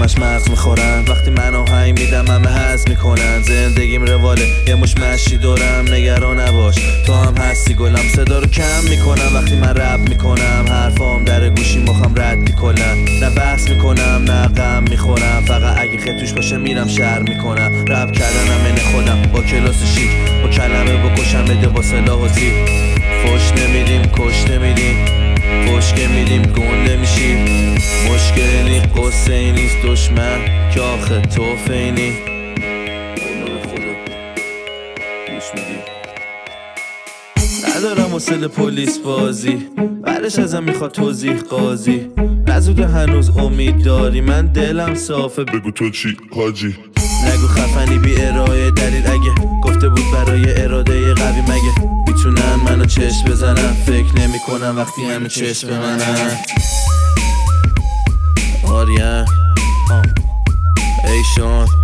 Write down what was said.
همش مغز میخورن. وقتی من آهنگ میدم همه هز میکنن. زندگیم رواله یه مش مشی دارم، نگران نباش تو هم هستی گلم. صدا رو کم میکنم وقتی من رپ میکنم، حرفام در گوشی مخم ردی کلن. نه بحث میکنم نه غم میخورم، فقط اگه خطوش باشه میرم شهر میکنم. رپ کردنم من خودم با کلاس شیک، با کلمه بکشم بده با سلاح و تیر. فوش نمیدیم کش نمیدیم، فوش که میدیم گنده میشیم. مشکل نی قصه نیست دشمن که آخه تو فینی. ندارم حوصله پلیس بازی، بعدش ازم میخواد توضیح قاضی. نزوده هنوز امید داری، من دلم صافه بگو تو چی حاجی. نگو خفنی بی ارائه دلیل، اگه گفته بود برای اراده قوی مگه میتونن منو چشم بزنن. فکر نمی کنم وقتی همه چشم به منن. آریان ایشان